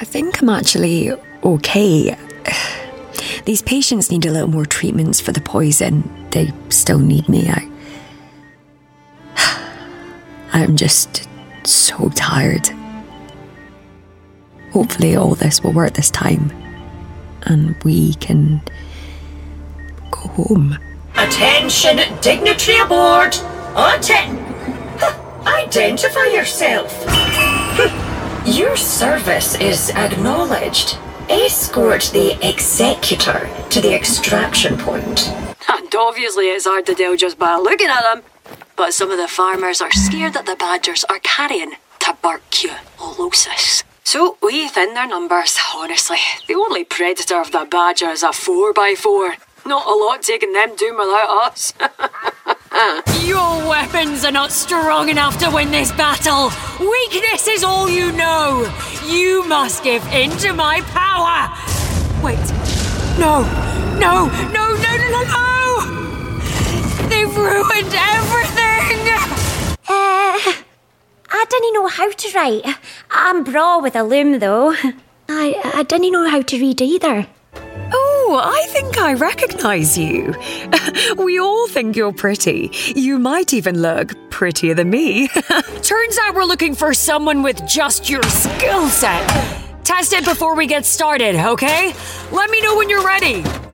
I think I'm actually okay. These patients need a little more treatments for the poison. They still need me. I'm just so tired. Hopefully all this will work this time, and we can go home. Attention, dignitary aboard. Identify yourself. Your service is acknowledged. Escort the executor to the extraction point. And obviously it's hard to tell just by looking at them. But some of the farmers are scared that the badgers are carrying tuberculosis. So we thin their numbers, honestly. The only predator of the badger is a 4x4. Not a lot taking them down without us. Your weapons are not strong enough to win this battle. Weakness is all you know. You must give in to my power. Wait. No. They've ruined everything. I didn't know how to write. I'm braw with a loom, though. I didn't know how to read either. Oh, I think I recognise you. We all think you're pretty. You might even look prettier than me. Turns out we're looking for someone with just your skill set. Test it before we get started, okay? Let me know when you're ready.